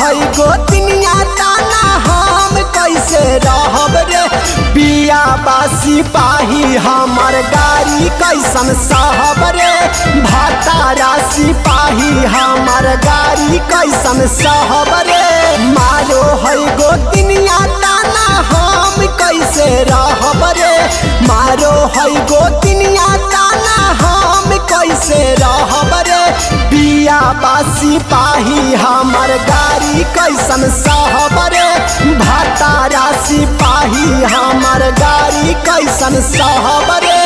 है गोतनिया ताना हम कैसे रहब रे। पिया बासी पाही हमर गाड़ी कैसन सहब रे। भातारा सिपाही हमर गाड़ी कैसन सहब रे। मारो है गोतनिया ताना हम कैसे रहब रे। मारो है गोतनिया ताना हम कैसे रहब रे। पिया बासी पाही हमर गाड़ी कैसन सहब रे। भातारा सिपाही हमर गाड़ी कैसन सहब रे।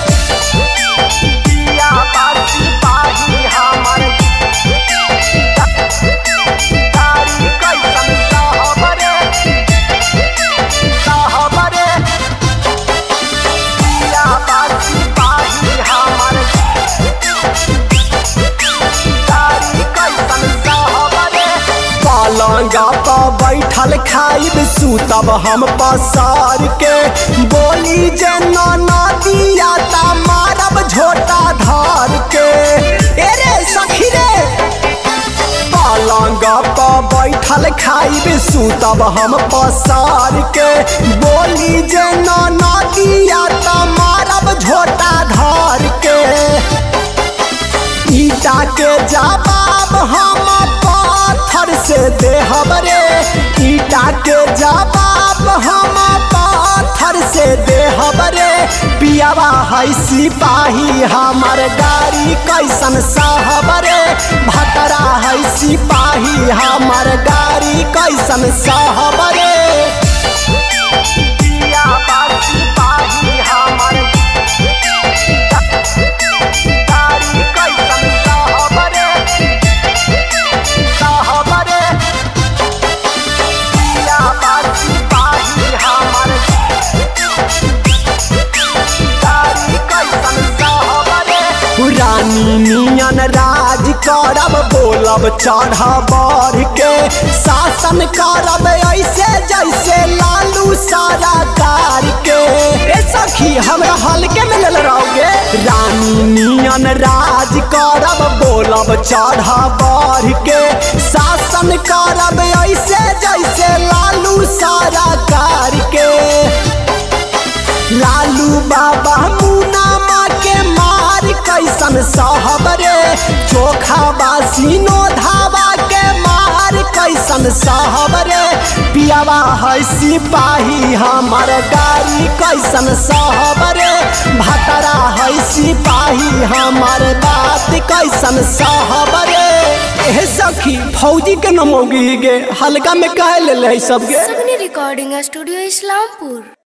पिया बासी पाही हमर गाड़ी कैसन सहब रे। सहब रे। पिया बासी पाही हमर पलंगा पर बैठल खाइब सुतब हम पसार के। बोली जे नदिया ता मारब झोटा धार के। एरे सखी रे पलंगा पर बैठल खाइब सुतब हम पसार के। बोली जे नदिया ता मारब झोटा धार के। ईटा के जवाब हम पत्थर से देहब रे। ईटा के जवाब हम पत्थर से देहब रे। पियावा है सिपाही हमर गाड़ी कैसन सहब रे। भतरा है सिपाही हमर गाड़ी कैसन सहब रे। पियावा सिपाही हमर रानी नियन राज करब बोलब चढ़ बढ़ के। शासन करब ऐसे जैसे लालू सरकार के। ए सखी हमरा हल्के में ले रहोगे। रानी नियन राज करब बोलब चढ़ बढ़ के। शासन करब ऐसे जैसे लालू सरकार के। लालू बाबा मुना माँ के मार कैसन सहब रे। चोखा बासीनो धावा के मार कैसन सहब रे। पियावा है सिपाही हमर गाड़ी कैसन सहब रे। भतरा है सिपाही हमर बात कैसन सहब रे। ए सखी फौजी के नमोगी गे हल्का में कह ले सबके। सगनी रिकॉर्डिंग स्टूडियो इस्लामपुर।